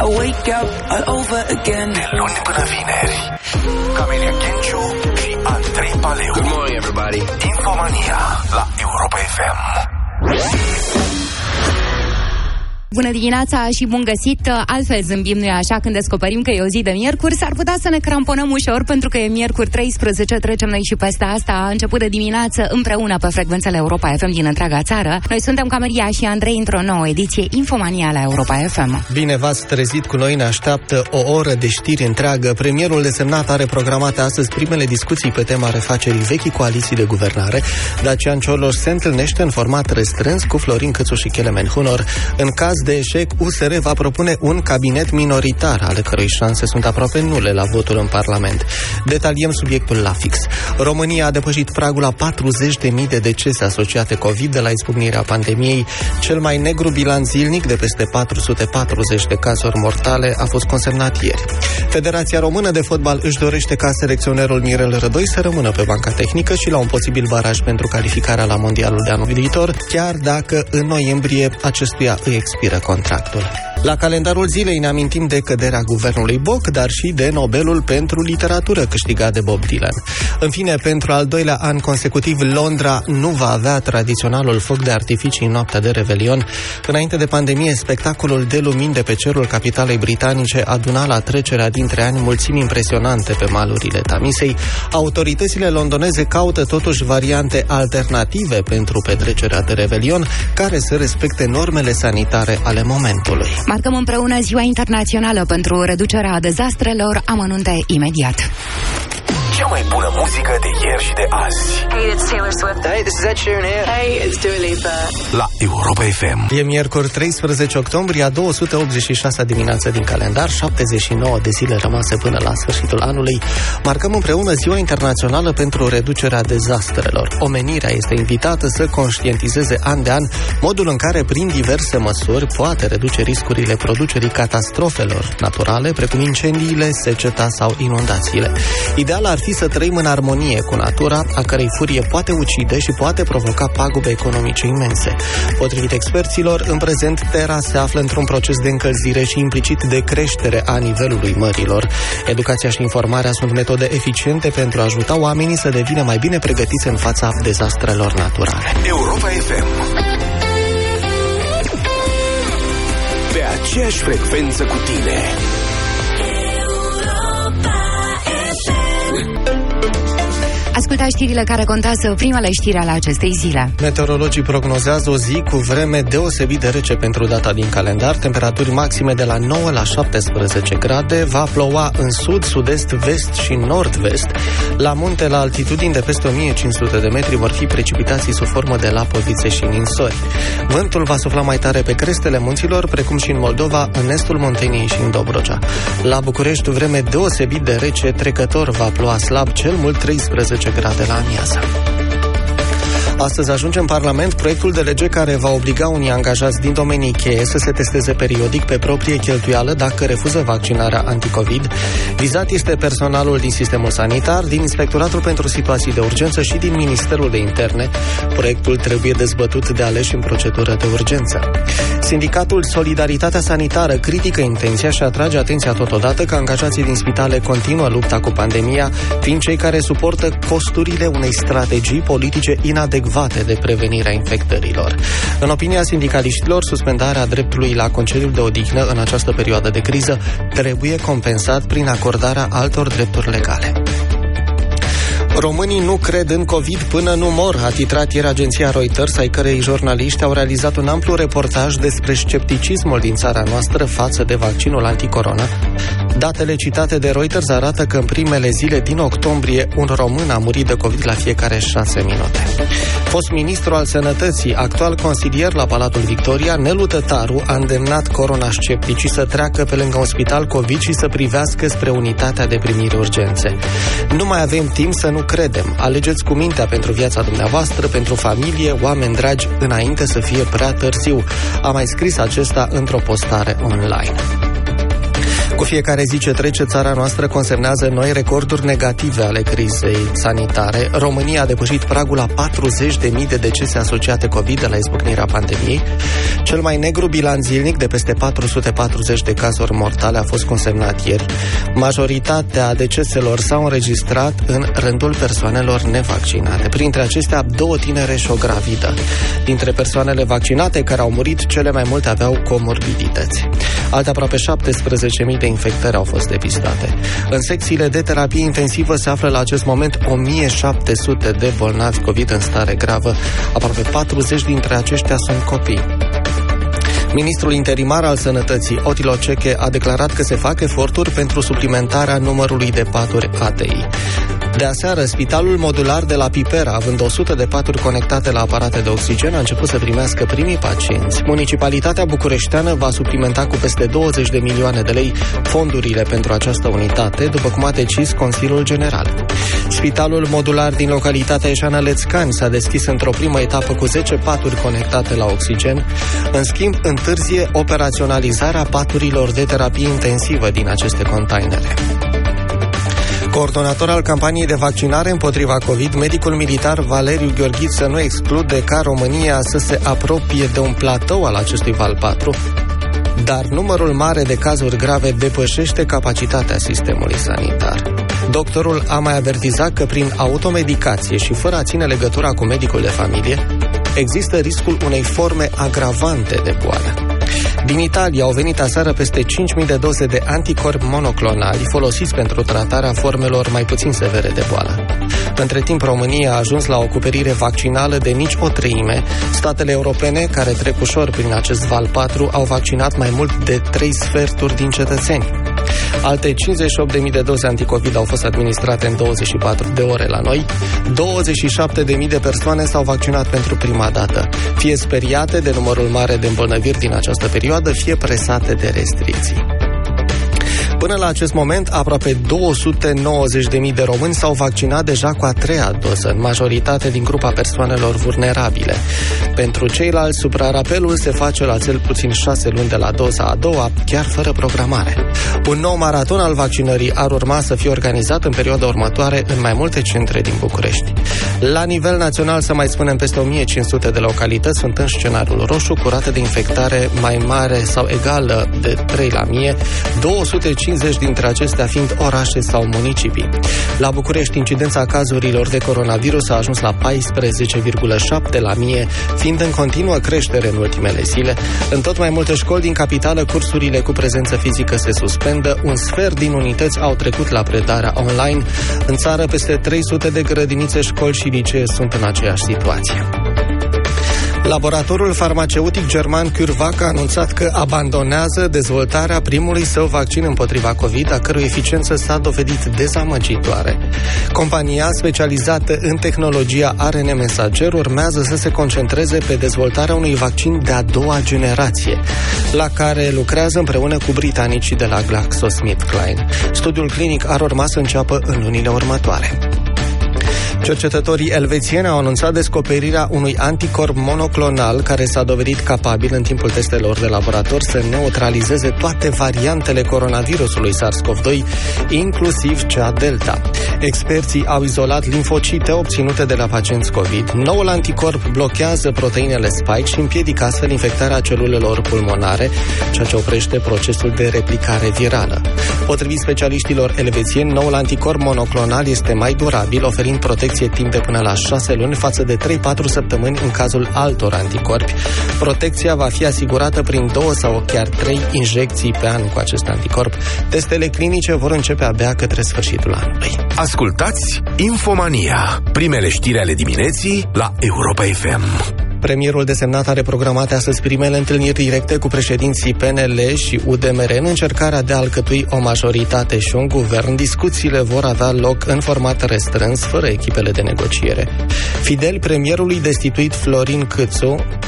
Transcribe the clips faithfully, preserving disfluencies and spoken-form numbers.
I wake up all over again. De luni până vineri, Camelia Kenciu și Andrei Paleu. Good morning, everybody. Infomania la Europa F M. Bună dimineața și bun găsit! Altfel zâmbim, nu-i așa, când descoperim că e o zi de miercuri. S-ar putea să ne cramponăm ușor, pentru că e miercuri treisprezece, trecem noi și peste asta. A început de dimineață împreună pe frecvențele Europa F M din întreaga țară. Noi suntem Camelia și Andrei într-o nouă ediție Infomania la Europa F M. Bine v-ați trezit cu noi, ne așteaptă o oră de știri întreagă. Premierul desemnat are programate astăzi primele discuții pe tema refacerii vechii coaliții de guvernare. Dacian Cioloș se întâlnește în format restrâns cu Florin Cățu și Kelemen Hunor. În caz de eșec, U S R va propune un cabinet minoritar, ale cărui șanse sunt aproape nule la votul în Parlament. Detaliem subiectul la fix. România a depășit pragul la patruzeci de mii de decese asociate COVID de la izbucnirea pandemiei. Cel mai negru bilanț zilnic, de peste patru sute patruzeci de cazuri mortale, a fost consemnat ieri. Federația Română de Fotbal își dorește ca selecționerul Mirel Rădoi să rămână pe banca tehnică și la un posibil baraj pentru calificarea la Mondialul de anul viitor, chiar dacă în noiembrie acestuia îi expiră contractul. La calendarul zilei ne amintim de căderea guvernului Boc, dar și de Nobelul pentru literatură câștigat de Bob Dylan. În fine, pentru al doilea an consecutiv, Londra nu va avea tradiționalul foc de artificii în noaptea de Revelion. Înainte de pandemie, spectacolul de lumini de pe cerul capitalei britanice aduna la trecerea dintre ani mulțimi impresionante pe malurile Tamisei. Autoritățile londoneze caută totuși variante alternative pentru petrecerea de Revelion, care să respecte normele sanitare ale momentului. Marcăm împreună Ziua Internațională pentru reducerea dezastrelor, amănunte imediat. Cea mai bună muzică de ieri și de azi. Hey, it's Taylor Swift. Hey, this is Ed Sheeran here. Hey, it's Dua Lipa. La Europa F M. E miercuri treisprezece octombrie, a două sute optzeci și șasea dimineață din calendar, șaptezeci și nouă de zile rămase până la sfârșitul anului. Marcăm împreună Ziua Internațională pentru reducerea dezastrelor. Omenirea este invitată să conștientizeze an de an modul în care, prin diverse măsuri, poate reduce riscurile producerii catastrofelor naturale, precum incendiile, seceta sau inundațiile. Ideal ar fi să trăim în armonie cu natura, a cărei furie poate ucide și poate provoca pagube economice imense. Potrivit experților, în prezent Terra se află într-un proces de încălzire și implicit de creștere a nivelului mărilor. Educația și informarea sunt metode eficiente pentru a ajuta oamenii să devină mai bine pregătiți în fața dezastrelor naturale. Europa F M. Pe aceeași frecvență cu tine. Ascultați știrile care contează, primele știri ale acestei zile. Meteorologii prognozează o zi cu vreme deosebit de rece pentru data din calendar, temperaturi maxime de la nouă la șaptesprezece grade, va ploua în sud, sud-est, vest și nord-vest. La munte, la altitudini de peste o mie cinci sute de metri, vor fi precipitații sub formă de lapovițe și ninsori. Vântul va sufla mai tare pe crestele munților, precum și în Moldova, în estul Munteniei și în Dobrogea. La București, vreme deosebit de rece, trecător va ploua slab, cel mult treisprezece grade la amiază. Astăzi ajunge în Parlament proiectul de lege care va obliga unii angajați din domenii cheie să se testeze periodic pe proprie cheltuială dacă refuză vaccinarea anticovid. Vizat este personalul din sistemul sanitar, din Inspectoratul pentru Situații de Urgență și din Ministerul de Interne. Proiectul trebuie dezbătut de aleși în procedură de urgență. Sindicatul Solidaritatea Sanitară critică intenția și atrage atenția totodată că angajații din spitale continuă lupta cu pandemia, fiind cei care suportă costurile unei strategii politice inadecvate de prevenirea infectărilor. În opinia sindicaliștilor, suspendarea dreptului la concediu de odihnă în această perioadă de criză trebuie compensat prin acordarea altor drepturi legale. Românii nu cred în COVID până nu mor, a titrat ieri agenția Reuters, ai cărei jurnaliști au realizat un amplu reportaj despre scepticismul din țara noastră față de vaccinul anticorona. Datele citate de Reuters arată că în primele zile din octombrie un român a murit de COVID la fiecare șase minute. Fost ministru al Sănătății, actual consilier la Palatul Victoria, Nelu Tătaru a îndemnat coronascepticii să treacă pe lângă un spital COVID și să privească spre unitatea de primire urgențe. Nu mai avem timp să nu credem. Alegeți cu mintea pentru viața dumneavoastră, pentru familie, oameni dragi, înainte să fie prea târziu. A mai scris acesta într-o postare online. Cu fiecare zi ce trece, țara noastră consemnează noi recorduri negative ale crizei sanitare. România a depășit pragul la patruzeci de mii de decese asociate COVID de la izbucnirea pandemiei. Cel mai negru bilanț zilnic de peste patru sute patruzeci de cazuri mortale a fost consemnat ieri. Majoritatea deceselor s-au înregistrat în rândul persoanelor nevaccinate. Printre acestea, două tinere și o gravidă. Dintre persoanele vaccinate care au murit, cele mai multe aveau comorbidități. Alte aproape șaptesprezece mii de infectări au fost depistate. În secțiile de terapie intensivă se află la acest moment o mie șapte sute de bolnavi COVID în stare gravă. Aproape patruzeci dintre aceștia sunt copii. Ministrul interimar al Sănătății, Otilo Ceche, a declarat că se fac eforturi pentru suplimentarea numărului de paturi A T I. De aseară, Spitalul Modular de la Pipera, având o sută de paturi conectate la aparate de oxigen, a început să primească primii pacienți. Municipalitatea bucureșteană va suplimenta cu peste douăzeci de milioane de lei fondurile pentru această unitate, după cum a decis Consiliul General. Spitalul Modular din localitatea Eșană Lețcani s-a deschis într-o primă etapă cu zece paturi conectate la oxigen. În schimb, întârzie operaționalizarea paturilor de terapie intensivă din aceste containere. Coordonator al campaniei de vaccinare împotriva COVID, medicul militar Valeriu Gheorghiță nu exclude ca România să se apropie de un platou al acestui val patru, dar numărul mare de cazuri grave depășește capacitatea sistemului sanitar. Doctorul a mai avertizat că prin automedicație și fără a ține legătura cu medicul de familie, există riscul unei forme agravante de boală. Din Italia au venit aseară peste cinci mii de doze de anticorpi monoclonali folosiți pentru tratarea formelor mai puțin severe de boală. Între timp, România a ajuns la o acoperire vaccinală de nici o treime. Statele europene, care trec ușor prin acest val patru, au vaccinat mai mult de trei sferturi din cetățeni. Alte cincizeci și opt de mii de doze anticovid au fost administrate în douăzeci și patru de ore la noi. douăzeci și șapte de mii de persoane s-au vaccinat pentru prima dată, fie speriate de numărul mare de îmbolnăviri din această perioadă, fie presate de restricții. Până la acest moment, aproape două sute nouăzeci de mii de români s-au vaccinat deja cu a treia doză, în majoritate din grupa persoanelor vulnerabile. Pentru ceilalți, suprarapelul se face la cel puțin șase luni de la doza a doua, chiar fără programare. Un nou maraton al vaccinării ar urma să fie organizat în perioada următoare în mai multe centre din București. La nivel național, să mai spunem, peste o mie cinci sute de localități sunt în scenariul roșu, cu rată de infectare mai mare sau egală de trei la mie, două sute cincizeci dintre acestea fiind orașe sau municipii. La București, incidența cazurilor de coronavirus a ajuns la paisprezece virgulă șapte la mie, fiind în continuă creștere în ultimele zile. În tot mai multe școli din capitală, cursurile cu prezență fizică se suspendă. Un sfert din unități au trecut la predarea online. În țară, peste trei sute de grădinițe, școli și licee sunt în aceeași situație. Laboratorul farmaceutic german CureVac a anunțat că abandonează dezvoltarea primului său vaccin împotriva COVID, a cărui eficiență s-a dovedit dezamăgitoare. Compania specializată în tehnologia R N A mesager urmează să se concentreze pe dezvoltarea unui vaccin de a doua generație, la care lucrează împreună cu britanicii de la GlaxoSmithKline. Studiul clinic ar urma să înceapă în lunile următoare. Cercetătorii elvețieni au anunțat descoperirea unui anticorp monoclonal care s-a dovedit capabil în timpul testelor de laborator să neutralizeze toate variantele coronavirusului SARS-CoV doi, inclusiv cea Delta. Experții au izolat limfocite obținute de la pacienți COVID. Noul anticorp blochează proteinele spike și împiedică astfel infectarea celulelor pulmonare, ceea ce oprește procesul de replicare virală. Potrivit specialiștilor elvețieni, noul anticorp monoclonal este mai durabil, oferind protecție timp de până la șase luni față de trei patru săptămâni în cazul altor anticorpi. Protecția va fi asigurată prin două sau chiar trei injecții pe an cu acest anticorp. Testele clinice vor începe abia către sfârșitul anului. Ascultați Infomania, primele știri ale dimineții la Europa F M. Premierul desemnat are programate astăzi primele întâlniri directe cu președinții P N L și U D M R în încercarea de a alcătui o majoritate și un guvern. Discuțiile vor avea loc în format restrâns, fără echipele de negociere. Fidel premierului destituit Florin Câțu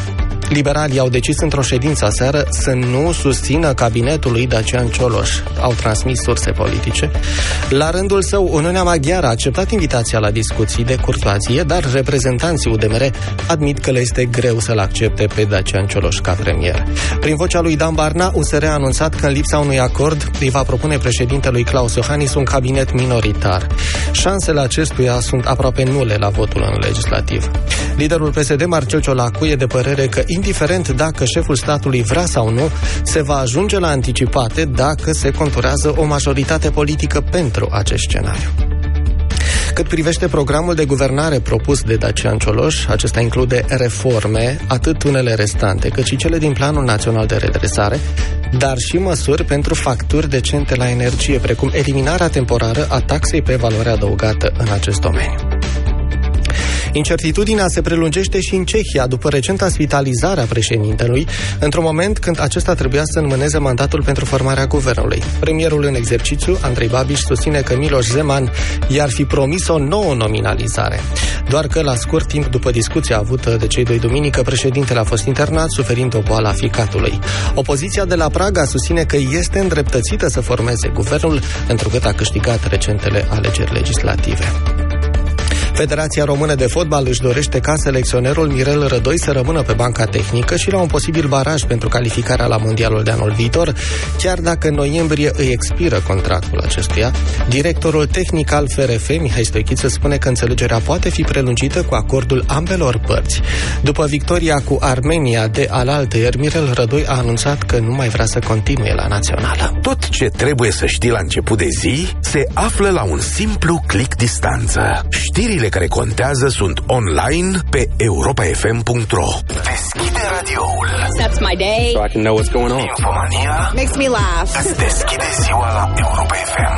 Liberalii au decis într-o ședință aseară să nu susțină cabinetul lui Dacian Cioloș, au transmis surse politice. La rândul său, Uniunea Maghiară a acceptat invitația la discuții de curtoazie, dar reprezentanții U D M R admit că le este greu să-l accepte pe Dacian Cioloș ca premier. Prin vocea lui Dan Barna, U S R a anunțat că în lipsa unui acord îi va propune președintelui Klaus Iohannis un cabinet minoritar. Șansele acestuia sunt aproape nule la votul în legislativ. Liderul P S D, Marcel Ciolacu, e de părere că, indiferent dacă șeful statului vrea sau nu, se va ajunge la anticipate dacă se conturează o majoritate politică pentru acest scenariu. Cât privește programul de guvernare propus de Dacian Cioloș, acesta include reforme, atât unele restante, cât și cele din Planul Național de Redresare, dar și măsuri pentru facturi decente la energie, precum eliminarea temporară a taxei pe valoare adăugată în acest domeniu. Incertitudinea se prelungește și în Cehia după recenta spitalizare a președintelui, într-un moment când acesta trebuia să înmâneze mandatul pentru formarea guvernului. Premierul în exercițiu, Andrei Babiš, susține că Miloš Zeman i-ar fi promis o nouă nominalizare. Doar că, la scurt timp după discuția avută de cei doi duminică, președintele a fost internat, suferind o boală a ficatului. Opoziția de la Praga susține că este îndreptățită să formeze guvernul, întrucât a câștigat recentele alegeri legislative. Federația Română de Fotbal își dorește ca selecționerul Mirel Rădoi să rămână pe banca tehnică și la un posibil baraj pentru calificarea la Mondialul de anul viitor, chiar dacă în noiembrie îi expiră contractul acestuia. Directorul tehnic al F R F, Mihai Stoichiță, spune că înțelegerea poate fi prelungită cu acordul ambelor părți. După victoria cu Armenia de alaltăieri, Mirel Rădoi a anunțat că nu mai vrea să continue la națională. Tot ce trebuie să știi la început de zi se află la un simplu click distanță. Știrile care contează sunt online pe europa f m punct r o. Deschide radioul. That's my day. So I can know what's going on. Infomania Makes me laugh. îți deschide ziua la Europa F M.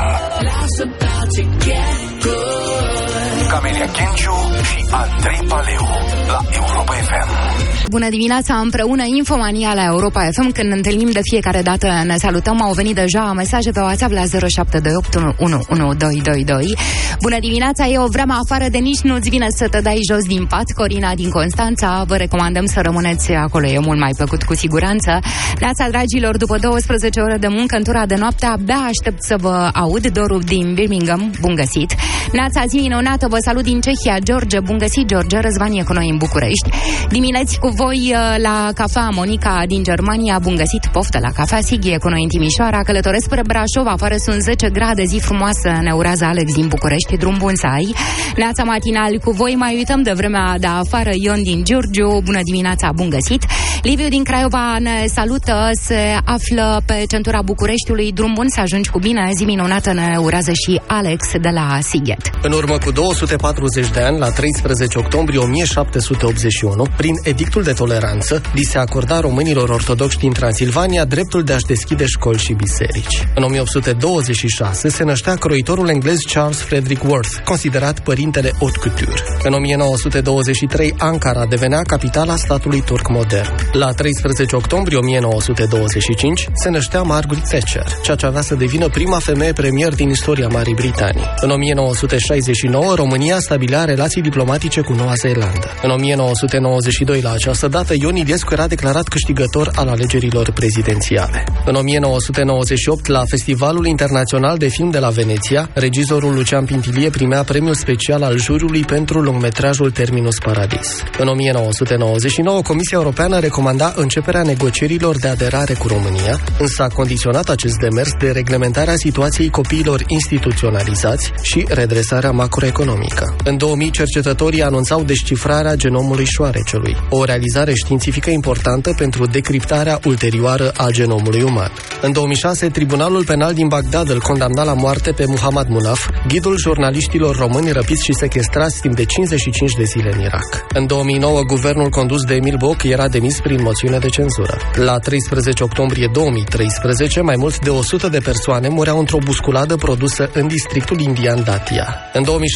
Camelia Kenciu și Andrei Paleu la Europa F M. Bună dimineața, împreună Infomania la Europa F M. Când ne întâlnim de fiecare dată ne salutăm. Au venit deja mesaje pe WhatsApp la zero șapte doi opt unu unu doi doi doi. Bună dimineața, e o vreme afară de nici nu-ți vine să te dai jos din pat. Corina din Constanța, vă recomandăm să rămâneți acolo, e mult mai plăcut cu siguranță. Neața, dragilor, după douăsprezece ore de muncă în tura de noapte, abia aștept să vă aud. Doru din Birmingham, bun găsit. Neața, zi minunată, vă salut din Cehia, George, bun găsit, George. Răzvan e cu noi în București. Dimineți cu voi la cafea, Monica din Germania, bun găsit, poftă la cafea. Sighi e cu noi în Timișoara, călătoresc spre Brașov, afară sunt zece grade, zi frumoasă, ne urează Alex din București, drum bun să ai. Neața, matinal cu voi, mai uităm de vremea de afară, Ion din Giurgiu, bună dimineața, bun găsit. Liviu din Craiova ne salută, se află pe centura Bucureștiului, drum bun să ajungi cu bine, zi minunată ne urează și Alex de la Sighet. În urmă cu două sute patruzeci de ani, la treisprezece octombrie o mie șapte sute optzeci și unu, prin edictul de toleranță, li se acorda românilor ortodoxi din Transilvania dreptul de a-și deschide școli și biserici. În o mie opt sute douăzeci și șase se năștea croitorul englez Charles Frederick Worth, considerat părintele haute couture. În o mie nouă sute douăzeci și trei, Ankara devenea capitala statului turc modern. La treisprezece octombrie o mie nouă sute douăzeci și cinci se năștea Margaret Thatcher, ceea ce avea să devină prima femeie premier din istoria Marii Britanii. În o mie nouă sute șaizeci și nouă, România stabilea relații diplomatice cu Noua Zeelandă. În o mie nouă sute nouăzeci și doi, la această dată, Ion Iliescu era declarat câștigător al alegerilor prezidențiale. În o mie nouă sute nouăzeci și opt, la Festivalul Internațional de Film de la Veneția, regizorul Lucian Pintilie primea premiul special al juriului pentru lungmetrajul Terminus Paradis. În o mie nouă sute nouăzeci și nouă, Comisia Europeană recomanda începerea negocierilor de aderare cu România, însă a condiționat acest demers de reglementarea situației copiilor instituționalizați și redresarea macroeconomică. În două mii, cercetătorii anunțau descifrarea genomului șoarecelui, o realizare științifică importantă pentru decriptarea ulterioară a genomului uman. În două mii șase, Tribunalul Penal din Bagdad îl condamna la moarte pe Muhammad Munaf, ghidul jurnaliștilor români răpiți și sechestrați timp de cincizeci și cinci de zile în Irak. În două mii nouă, guvernul condus de Emil Boc era demis prin moțiune de cenzură. La treisprezece octombrie două mii treisprezece, mai mult de o sută de persoane mureau într-o busculadă produsă în districtul indian Datia. În două mii șaisprezece,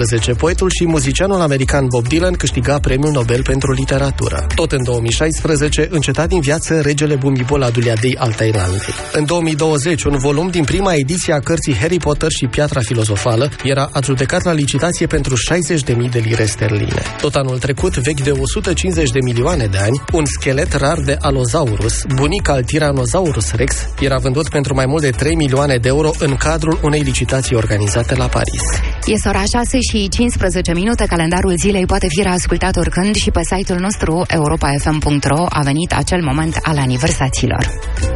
cincisprezece, poetul și muzicianul american Bob Dylan câștiga Premiul Nobel pentru literatură. Tot în două mii șaisprezece, înceta din viață regele Bhumibol Adulyadej al Thailandei. În două mii douăzeci, un volum din prima ediție a cărții Harry Potter și Piatra filozofală era adjudecat la licitație pentru șaizeci de mii de lire sterline. Tot anul trecut, vechi de o sută cincizeci de milioane de ani, un schelet rar de Allosaurus, bunic al Tyrannosaurus Rex, era vândut pentru mai mult de trei milioane de euro în cadrul unei licitații organizate la Paris. Este ora șase și cincisprezece minute, calendarul zilei poate fi reascultat oricând și pe site-ul nostru europa f m punct r o. A venit acel moment al aniversațiilor.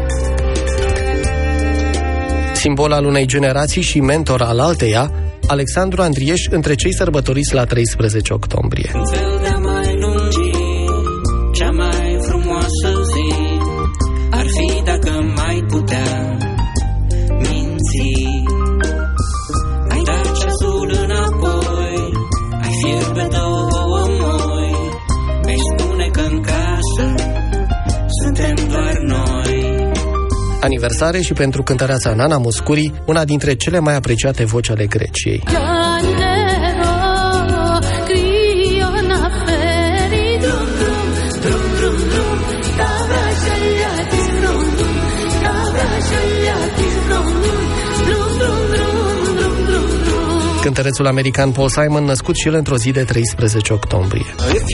Simbol al unei generații și mentor al alteia, Alexandru Andrieș între cei sărbătoriți la treisprezece octombrie. Cea mai frumoasă zi ar fi dacă mai putea minți. Ai dat ceasul înapoi, ai fierbe două moi, mi-ai spune că în casă suntem doar noi. Aniversare și pentru cântăreața Nana Muscuri, una dintre cele mai apreciate voci ale Greciei. Cântărețul american Paul Simon, născut și el într-o zi de treisprezece octombrie.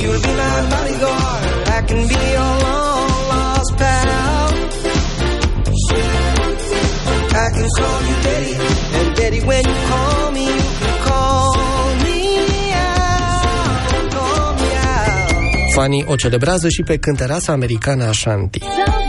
Fanii o celebrează și pe cântăreața americană Ashanti.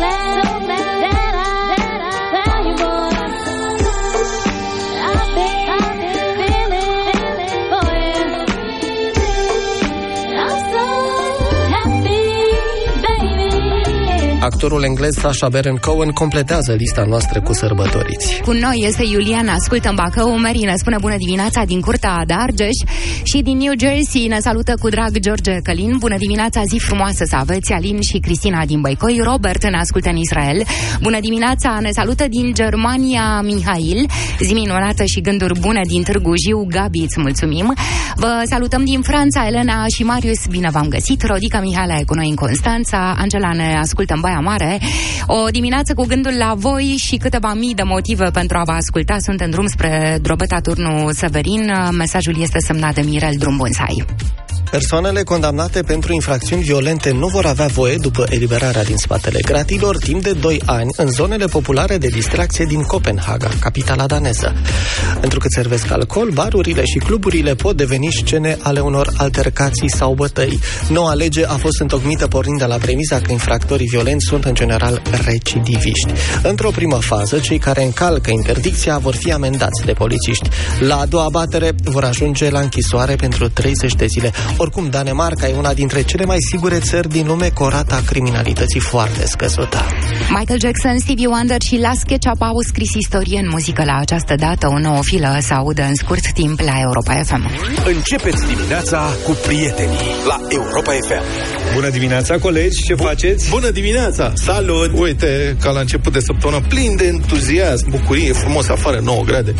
Actorul englez Sacha Baron Cohen completează lista noastră cu sărbătoriți. Cu noi este Iuliana, ascultă în Bacău, Mary ne spune bună dimineața din Curtea de Argeș și din New Jersey ne salută cu drag George Călin. Bună dimineața, zi frumoasă să aveți, Alin și Cristina din Băicoi. Robert ne ascultă în Israel. Bună dimineața, ne salută din Germania Mihail. Zi minunată și gânduri bune din Târgu Jiu, Gabi, îți mulțumim. Vă salutăm din Franța, Elena și Marius, bine v-am găsit. Rodica Mihaela e cu noi în Constanța. Angela ne ascultă în Baia Mare. O dimineață cu gândul la voi și câteva mii de motive pentru a vă asculta. Sunt în drum spre Drobeta, Turnu Severin. Mesajul este semnat de Mirel Drumbunțai. Persoanele condamnate pentru infracțiuni violente nu vor avea voie, după eliberarea din spatele gratilor, timp de doi ani în zonele populare de distracție din Copenhaga, capitala daneză. Pentru că servesc alcool, barurile și cluburile pot deveni scene ale unor altercații sau bătăi. Noua lege a fost întocmită pornind de la premisa că infractorii violenți sunt în general recidiviști. Într-o primă fază, cei care încalcă interdicția vor fi amendați de polițiști. La a doua batere vor ajunge la închisoare pentru treizeci de zile. Oricum, Danemarca e una dintre cele mai sigure țări din lume, cu o rată a criminalității foarte scăzută. Michael Jackson, Stevie Wonder și Last Ketchup au scris istorie în muzică la această dată. O nouă filă se audă în scurt timp la Europa F M. Începeți dimineața cu prietenii la Europa F M. Bună dimineața, colegi, ce Bun, faceți? Bună dimineața, salut! Uite, ca la început de săptămână, plin de entuziasm, bucurie, frumos afară, nouă grade.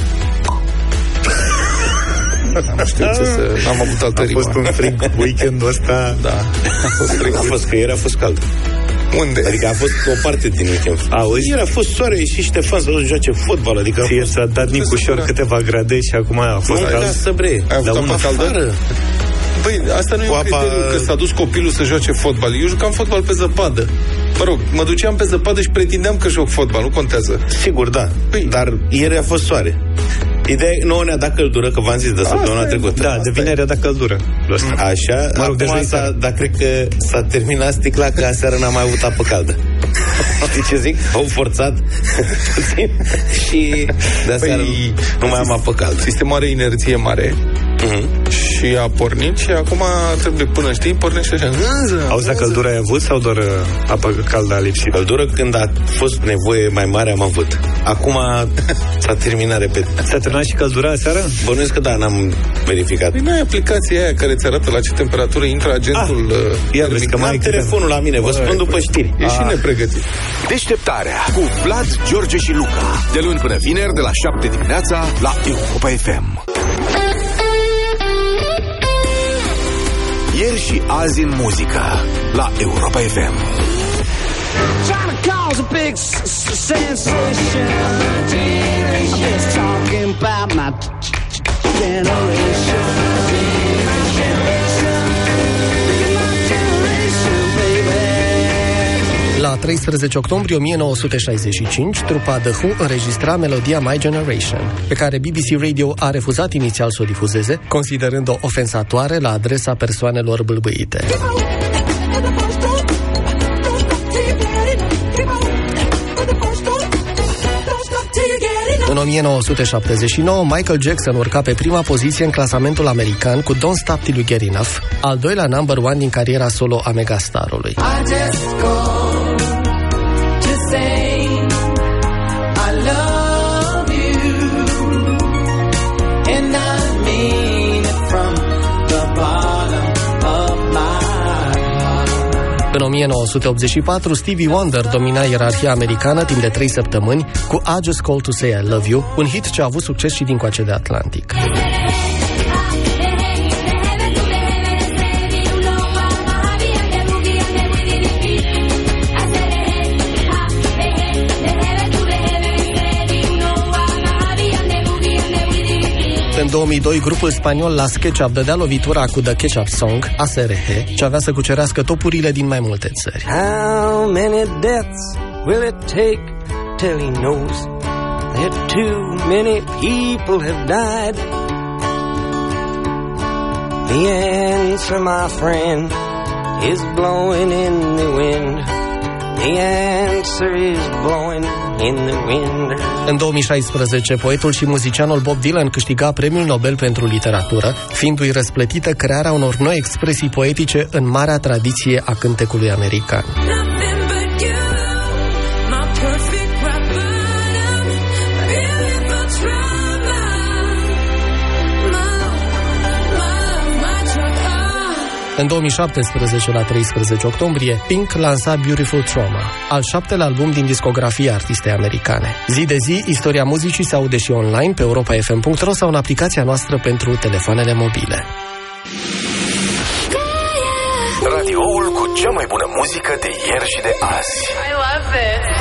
Am știut ce să... Am avut altă A rimă. fost un frig weekendul ăsta. Da, a fost frig. A fost că ieri a fost cald. Unde? Adică a fost o parte din weekend. Auzi? Ieri a fost soare, a ieșit Ștefan să joace fotbal. Adică ție fost... ți-a dat Nicușor câteva grade și acum a fost nu, cald. da, să bre. Ai avut apă caldă? Băi, asta nu e un criteriu că s-a dus copilul să joace fotbal. Eu jucam fotbal pe zăpadă. Mă rog, mă duceam pe zăpadă și pretindeam că joc fotbal, nu contează. Sigur, da. Păi, dar ieri a fost soare. Ideea nouă ne-a dat căldură, că v-am zis de săptămâna trecută. Da, de vineri a dat căldură. Așa, mă rog, acum s-a, dar cred că s-a terminat sticla, că aseară n-am mai avut apă caldă. Știi ce zic? Au forțat puțin și de aseară păi, nu mai am apă caldă. Sistemul are inerție mare. Uh-huh. Și a pornit și acum trebuie până, știi, pornește așa. Auzi, la căldură ai avut sau doar apă caldă a lipsit? Căldură când a fost nevoie mai mare am avut. Acum s-a terminat repede. S-a terminat și căldura aseară? Bănuiesc că da, n-am verificat. Păi nu ai aplicația aia care ți arată la ce temperatură intră agentul. Ah, iar vezi că mai am telefonul la mine, vă spun după știri. E și nepregătit. Deșteptarea cu Vlad, George și Luca. De luni până vineri, de la șapte dimineața, la Europa F M. Ieri și azi în muzică la Europa F M. Trying to cause a big sensation. I'm just talking about my generation. La treisprezece octombrie o mie nouă sute șaizeci și cinci, trupa The Who înregistra melodia My Generation, pe care B B C Radio a refuzat inițial să o difuzeze, considerând-o ofensatoare la adresa persoanelor bâlbâite. În o mie nouă sute șaptezeci și nouă, Michael Jackson urca pe prima poziție în clasamentul american cu Don't Stop Till You Get Enough, al doilea number one din cariera solo a megastarului. În o mie nouă sute optzeci și patru, Stevie Wonder domina ierarhia americană timp de trei săptămâni cu I Just Called to Say I Love You, un hit ce a avut succes și dincoace de Atlantic. În două mii doi, grupul spaniol Las Ketchup dădea lovitura cu The Ketchup Song, A S R H, ce avea să cucerească topurile din mai multe țări. How many deaths will it take till he knows that too many people have died? The answer, my friend, is blowing in the wind. The answer is blowing in the wind. În două mii șaisprezece, poetul și muzicianul Bob Dylan câștiga Premiul Nobel pentru literatură, fiindu-i răsplătită crearea unor noi expresii poetice în marea tradiție a cântecului american. În două mii șaptesprezece, la treisprezece octombrie, Pink lansa Beautiful Trauma, al șaptelea album din discografia artistei americane. Zi de zi, istoria muzicii se aude și online pe europa f m punct r o sau în aplicația noastră pentru telefoanele mobile. Radioul cu cea mai bună muzică de ieri și de azi. I love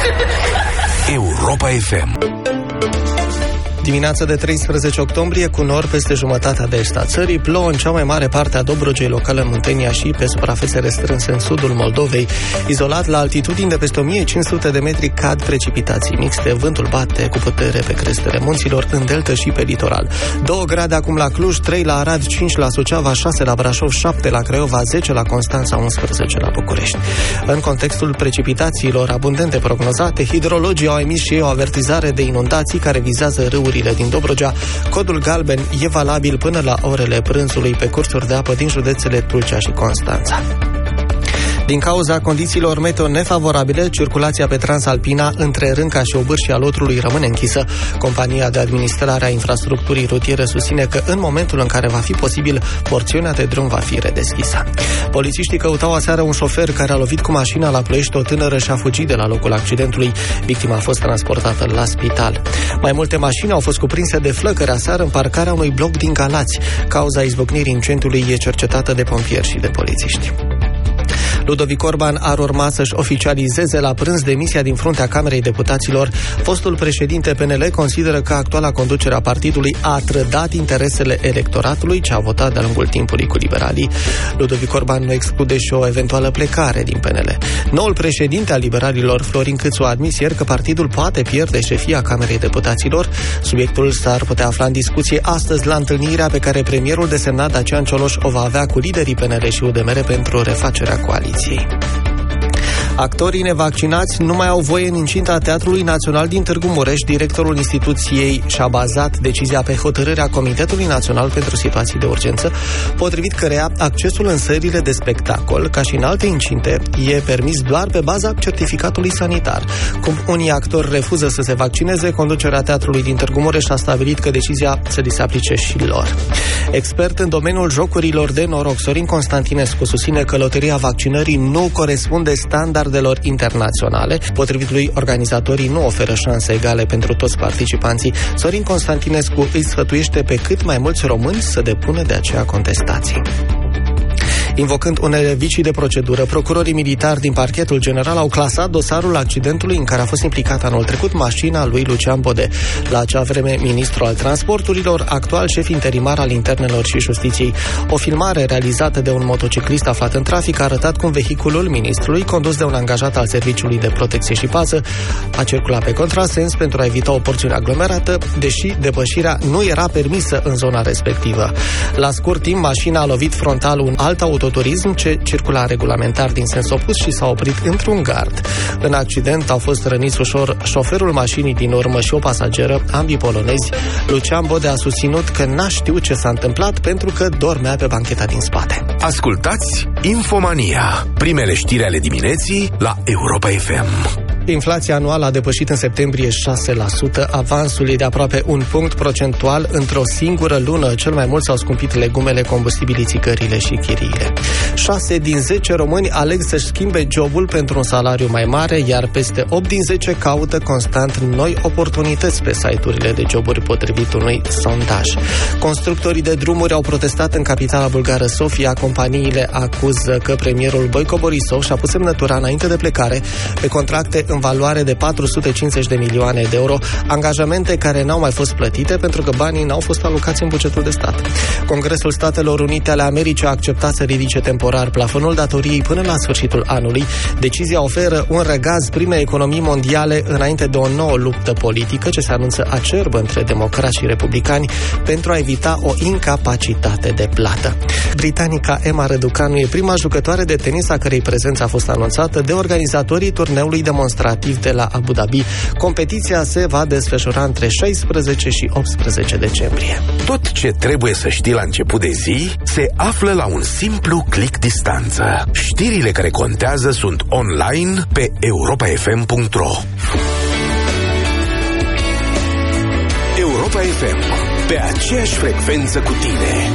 it. Europa F M. Dimineața de treisprezece octombrie, cu nori peste jumătatea de est a țării, plouă în cea mai mare parte a Dobrogei locale în Muntenia și pe suprafețe restrânse în sudul Moldovei. Izolat, la altitudini de peste o mie cinci sute de metri, cad precipitații mixte, vântul bate cu putere pe crestele munților, în delta și pe litoral. două grade acum la Cluj, trei la Arad, cinci la Suceava, șase la Brașov, șapte la Craiova, zece la Constanța, unsprezece la București. În contextul precipitațiilor abundente prognozate, hidrologii au emis și ei o avertizare de inundații care vizează râuri din Dobrogea. Codul galben e valabil până la orele prânzului pe cursuri de apă din județele Tulcea și Constanța. Din cauza condițiilor meteo nefavorabile, circulația pe Transalpina între Rânca și Obârșia Lotrului rămâne închisă. Compania de administrare a infrastructurii rutiere susține că în momentul în care va fi posibil, porțiunea de drum va fi redeschisă. Polițiștii căutau aseară un șofer care a lovit cu mașina la Ploiești o tânără și a fugit de la locul accidentului. Victima a fost transportată la spital. Mai multe mașini au fost cuprinse de flăcări aseară în parcarea unui bloc din Galați. Cauza izbucnirii incendiului e cercetată de pompieri și de polițiști. Ludovic Orban ar urma să-și oficializeze la prânz demisia din fruntea Camerei Deputaților. Fostul președinte P N L consideră că actuala conducere a partidului a trădat interesele electoratului ce a votat de-a lungul timpului cu liberalii. Ludovic Orban nu exclude și o eventuală plecare din P N L. Noul președinte al liberalilor, Florin Câțu, a admis ieri că partidul poate pierde șefia Camerei Deputaților. Subiectul s-ar putea afla în discuție astăzi la întâlnirea pe care premierul desemnat Dacian Cioloș o va avea cu liderii P N L și U D M R pentru refacerea coaliției. Actorii nevaccinați nu mai au voie în incinta Teatrului Național din Târgu Mureș. Directorul instituției și-a bazat decizia pe hotărârea Comitetului Național pentru Situații de Urgență, potrivit căreia accesul în sălile de spectacol, ca și în alte incinte, e permis doar pe baza certificatului sanitar. Cum unii actori refuză să se vaccineze, conducerea Teatrului din Târgu Mureș a stabilit că decizia să li se aplice și lor. Expert în domeniul jocurilor de noroc, Sorin Constantinescu susține că loteria vaccinării nu corespunde standardelor internaționale. Potrivit lui, organizatorii nu oferă șanse egale pentru toți participanții. Sorin Constantinescu îi sfătuiește pe cât mai mulți români să depună de aceea contestații. Invocând unele vicii de procedură, procurorii militari din Parchetul General au clasat dosarul accidentului în care a fost implicat anul trecut mașina lui Lucian Bode. La acea vreme, ministrul al transporturilor, actual șef interimar al Internelor și Justiției. O filmare realizată de un motociclist aflat în trafic a arătat cum vehiculul ministrului, condus de un angajat al Serviciului de Protecție și Pază, a circulat pe contrasens pentru a evita o porțiune aglomerată, deși depășirea nu era permisă în zona respectivă. La scurt timp, mașina a lovit frontal un alt autoturism ce circula regulamentar din sens opus și s-a oprit într-un gard. În accident au fost răniți ușor șoferul mașinii din urmă și o pasageră, ambii polonezi. Lucian Bode a susținut că n-a știut ce s-a întâmplat pentru că dormea pe bancheta din spate. Ascultați Infomania, primele știri ale dimineții la Europa F M. Inflația anuală a depășit în septembrie șase la sută, avansul e de aproape un punct procentual într-o singură lună. Cel mai mult s-au scumpit legumele, combustibilii, țigările și chiriile. șase din zece români aleg să-și schimbe jobul pentru un salariu mai mare, iar peste opt din zece caută constant noi oportunități pe site-urile de joburi, potrivit unui sondaj. Constructorii de drumuri au protestat în capitala bulgară Sofia. Companiile acuză că premierul Boico Borisov și-a pus semnătura înainte de plecare pe contracte în valoare de patru sute cincizeci de milioane de euro, angajamente care n-au mai fost plătite pentru că banii n-au fost alocați în bugetul de stat. Congresul Statelor Unite ale Americii a acceptat să ridice temporar plafonul datoriei până la sfârșitul anului. Decizia oferă un răgaz primei economii mondiale înainte de o nouă luptă politică ce se anunță acerbă între democrați și republicani pentru a evita o incapacitate de plată. Britanica Emma Răducanu e prima jucătoare de tenis a cărei prezență a fost anunțată de organizatorii turneului demonstrativ de la Abu Dhabi. Competiția se va desfășura între șaisprezece și optsprezece decembrie. Tot ce trebuie să știi la început de zi se află la un simplu click distanță. Știrile care contează sunt online pe europa f m punct r o. Europa F M, pe aceeași frecvență cu tine.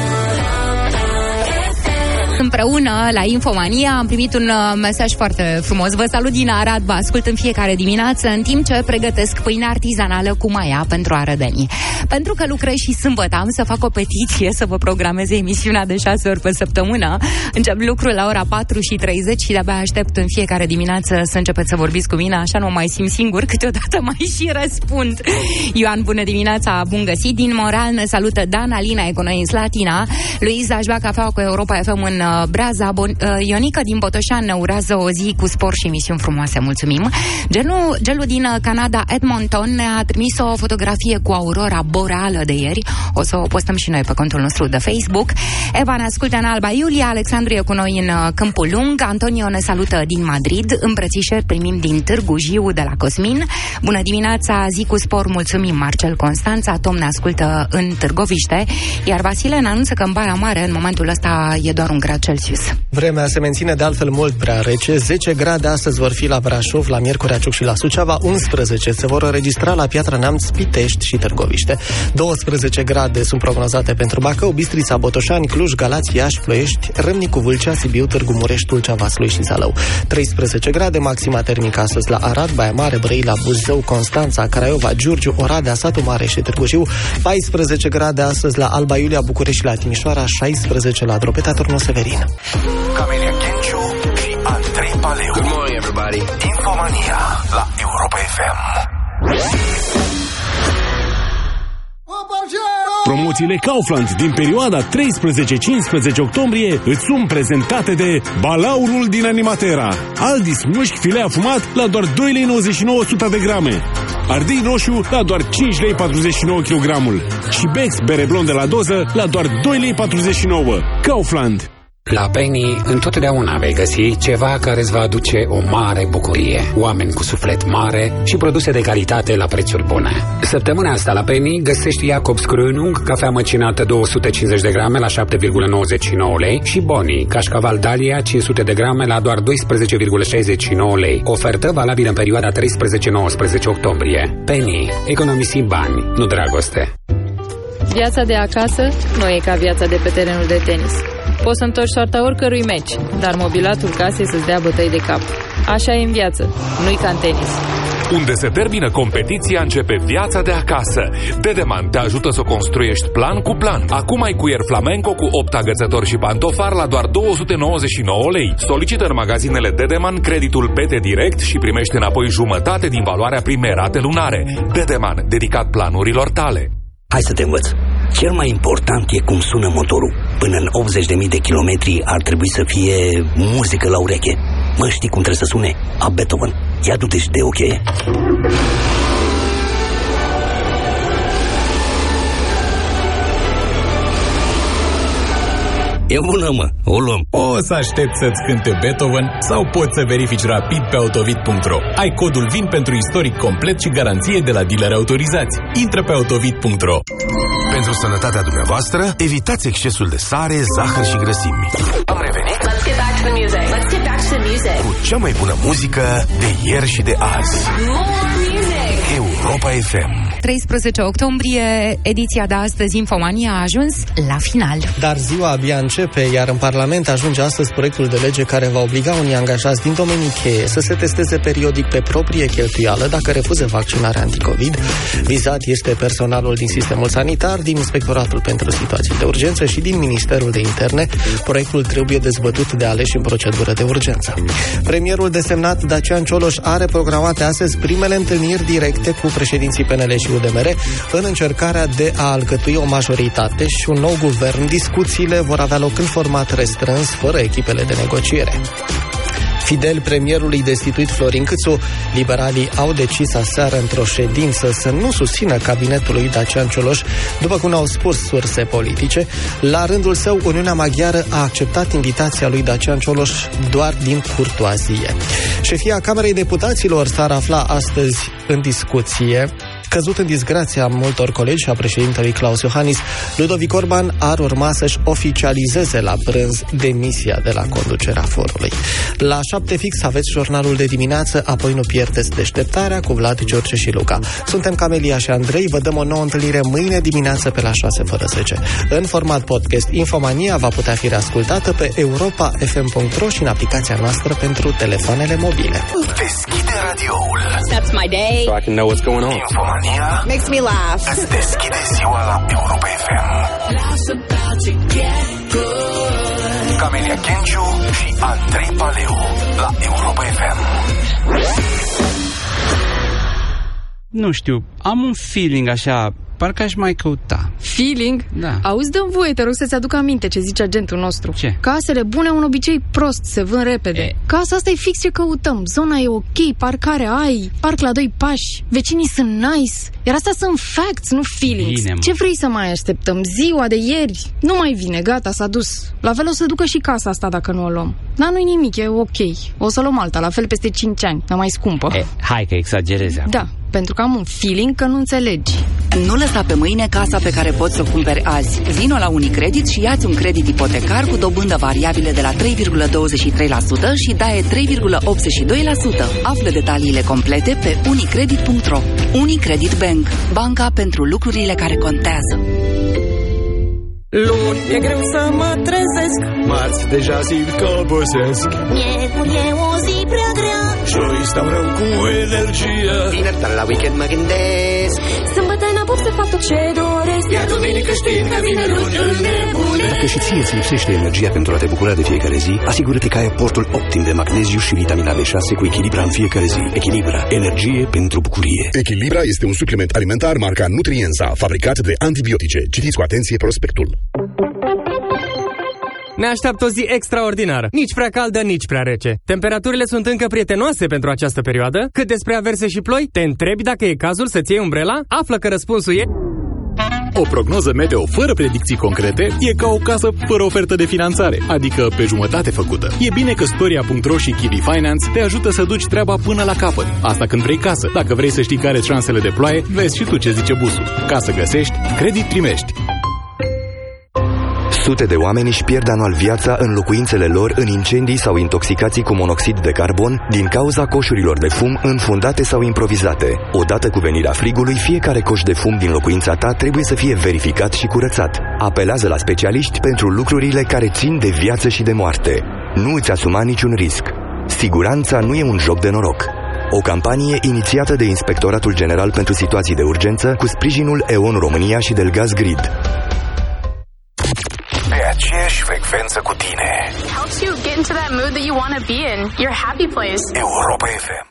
Împreună la Infomania am primit un uh, mesaj foarte frumos. Vă salut din Arad, vă ascult în fiecare dimineață în timp ce pregătesc pâine artizanală cu maia pentru arădenii. Pentru că lucrez și sâmbătă am să fac o petiție să vă programeze emisiunea de șase ori pe săptămână. Încep lucrul la ora patru și treizeci și de-abia aștept în fiecare dimineață să începeți să vorbiți cu mine, așa nu mă mai simt singur, câteodată mai și răspund. Ioan, bună dimineața, bun găsit. Din Moral ne salută Dan, Alina, Econoii Slatina, Luiza aș bea cafea cu Europa F M în Braza, Bon- Ionica din Botoșan ne urează o zi cu spor și emisiuni frumoase, mulțumim. Gelu, Gelu din Canada, Edmonton, ne-a trimis o fotografie cu aurora boreală de ieri. O să o postăm și noi pe contul nostru de Facebook. Eva ne ascultă în Alba Iulia, Alexandru e cu noi în Câmpul Lung, Antonio ne salută din Madrid, îmbrățișări primim din Târgu Jiu de la Cosmin. Bună dimineața, zi cu spor, mulțumim. Marcel Constanța, Tom ne ascultă în Târgoviște, iar Vasile ne anunță că în Baia Mare în momentul ăsta e doar un grad Celsius. Vremea se menține de altfel mult prea rece. zece grade astăzi vor fi la Brașov, la Miercurea Ciuc și la Suceava, unsprezece se vor înregistra la Piatra Neamț, Pitești și Târgoviște. douăsprezece grade sunt prognozate pentru Bacău, Bistrița, Botoșani, Cluj, Galați, Iași, Ploiești, Râmnicu, Vâlcea, Sibiu, Târgu Mureș, Tulcea, Vaslui și Zalău. treisprezece grade maxima termică astăzi la Arad, Baia Mare, Brăila, Buzău, Constanța, Craiova, Giurgiu, Oradea, Satu Mare și Târgu Jiu. paisprezece grade astăzi la Alba Iulia, București și la Timișoara, șaisprezece la Dropeta, Turnul Severin. Camelia Kenciu și Andrei Paleu. Good morning, everybody. Infomania la Europa F M. Promoțiile Kaufland din perioada treisprezece cincisprezece octombrie îți sunt prezentate de Balaurul din Animatera. Aldis mușchi filea fumat la doar doi lei nouăzeci și nouă o sută de grame. Ardei roșu la doar cinci lei patruzeci și nouă kilogramul. Și Bex bere blondă la doză la doar doi lei patruzeci și nouă. Kaufland. La Penny întotdeauna vei găsi ceva care îți va aduce o mare bucurie. Oameni cu suflet mare și produse de calitate la prețuri bune. Săptămâna asta la Penny găsești Jacobs Grönung, cafea măcinată două sute cincizeci de grame la șapte virgulă nouăzeci și nouă lei și Boni, cașcaval Dalia cinci sute de grame la doar doisprezece virgulă șaizeci și nouă lei. Ofertă valabilă în perioada treisprezece nouăsprezece octombrie. Penny, economisi bani, nu dragoste. Viața de acasă nu e ca viața de pe terenul de tenis. Poți să întorci soarta oricărui meci, dar mobilatul casei să-ți dea bătăi de cap. Așa e în viață, nu-i ca în tenis. Unde se termină competiția, începe viața de acasă. Dedeman te ajută să construiești plan cu plan. Acum ai cuier flamenco cu opt agățători și pantofar la doar două sute nouăzeci și nouă lei. Solicită în magazinele Dedeman creditul B T Direct și primește înapoi jumătate din valoarea primei rate lunare. Dedeman, dedicat planurilor tale. Hai să te învăț. Cel mai important e cum sună motorul. Până în optzeci de mii de kilometri ar trebui să fie muzică la ureche. Mă, știi cum trebuie să sune? A Beethoven. Ia du-te și de o cheie. E bună, mă, o luăm. O să aștept să-ți cânte Beethoven sau poți să verifici rapid pe autovit punct ro. Ai codul V I N pentru istoric complet și garanție de la dealeri autorizați. Intră pe autovit punct ro. Pentru sănătatea dumneavoastră, evitați excesul de sare, zahăr și grăsimi. Am revenit. Let's get back to the music. Let's get back to the music. Cu cea mai bună muzică de ieri și de azi. Europa F M. treisprezece octombrie, ediția de astăzi, Infomania, a ajuns la final. Dar ziua abia începe, iar în Parlament ajunge astăzi proiectul de lege care va obliga unii angajați din domenii cheie să se testeze periodic pe proprie cheltuială dacă refuză vaccinarea anticovid. Vizat este personalul din sistemul sanitar, din Inspectoratul pentru Situații de Urgență și din Ministerul de Interne. Proiectul trebuie dezbătut de aleși în procedură de urgență. Premierul desemnat Dacian Cioloș are programate astăzi primele întâlniri directe cu președinții P N L și U D M R în încercarea de a alcătui o majoritate și un nou guvern. Discuțiile vor avea loc în format restrâns, fără echipele de negociere. Fidel premierului destituit Florin Câțu, liberalii au decis aseară într-o ședință să nu susțină cabinetul lui Dacian Cioloș, după cum au spus surse politice. La rândul său, Uniunea Maghiară a acceptat invitația lui Dacian Cioloș doar din curtoazie. Șefia Camerei Deputaților s-ar afla astăzi în discuție. Căzut în disgrația multor colegi și a președintelui Klaus Iohannis, Ludovic Orban ar urma să-și oficializeze la prânz demisia de la conducerea forului. La șapte fix aveți jurnalul de dimineață, apoi nu pierdeți deșteptarea cu Vlad, George și Luca. Suntem Camelia și Andrei, vă dăm o nouă întâlnire mâine dimineață pe la șase fără zece. În format podcast, Infomania va putea fi reascultată pe europa f m punct ro și în aplicația noastră pentru telefoanele mobile. Deschide radioul. That's my day. So I can know what's going on. Infomania makes me laugh. Îți deschide ziua la Europa F M. Camelia Kenciu și Andrei Paleu la Europa F M. Nu știu, am un feeling așa, parcă aș mai căuta. Feeling? Da. Auzi, dă-mi voie, te rog să-ți aduc aminte ce zice agentul nostru. Ce? Casele bune, un obicei prost, se vând repede. E. Casa asta e fix ce căutăm. Zona e ok, parcare ai, parc la doi pași, vecinii sunt nice. Iar astea sunt facts, nu feelings. Bine, ce vrei să mai așteptăm? Ziua de ieri nu mai vine, gata, s-a dus. La fel o să ducă și casa asta dacă nu o luăm. Dar nu-i nimic, e ok. O să luăm alta, la fel peste cinci ani, dar mai scumpă. E, hai că exagerezi acum. Da, pentru că am un feeling că nu înțelegi. Nu lăsa pe mâine casa pe care poți să o cumperi azi. Vino la Unicredit și ia-ți un credit ipotecar cu dobândă variabilă de la trei virgulă douăzeci și trei la sută și daie trei virgulă optzeci și doi la sută. Află detaliile complete pe unicredit punct ro. Unicredit Bank. Banca pentru lucrurile care contează. Luni e greu să mă trezesc, marți deja simt că obosesc, miercuri e o zi prea grea, joi stau rău cu energie, vineri dar la weekend mă gândesc, sâmbătă n-apuc să fac tot ce doresc, iar duminică știind că vine luni îl nebunesc. Dacă și ție îți lipsește energia pentru a te bucura de fiecare zi, asigură-te că ai aportul optim de magneziu și vitamina B șase cu Echilibra în fiecare zi. Echilibra, energie pentru bucurie. Echilibra este un supliment alimentar marca Nutrienza, fabricat de antibiotice. Citiți cu atenție prospectul. Ne așteaptă o zi extraordinară. Nici prea caldă, nici prea rece. Temperaturile sunt încă prietenoase pentru această perioadă. Cât despre averse și ploi, te întrebi dacă e cazul să-ți iei umbrela? Află că răspunsul e... O prognoză meteo fără predicții concrete e ca o casă fără ofertă de finanțare, adică pe jumătate făcută. E bine că Storia punct ro și Kiwi Finance te ajută să duci treaba până la capăt. Asta când vrei casă. Dacă vrei să știi care sunt șansele de ploaie, vezi și tu ce zice busul. Ca să găsești, credit primești. Sute de oameni își pierd anual viața în locuințele lor în incendii sau intoxicații cu monoxid de carbon din cauza coșurilor de fum înfundate sau improvizate. Odată cu venirea frigului, fiecare coș de fum din locuința ta trebuie să fie verificat și curățat. Apelează la specialiști pentru lucrurile care țin de viață și de moarte. Nu îți asuma niciun risc. Siguranța nu e un joc de noroc. O campanie inițiată de Inspectoratul General pentru Situații de Urgență cu sprijinul E O N România și Delgaz Grid. Pe aceeași frecvență cu tine. Helps you get into that mood that you want to be in. Your happy place. Europa F M.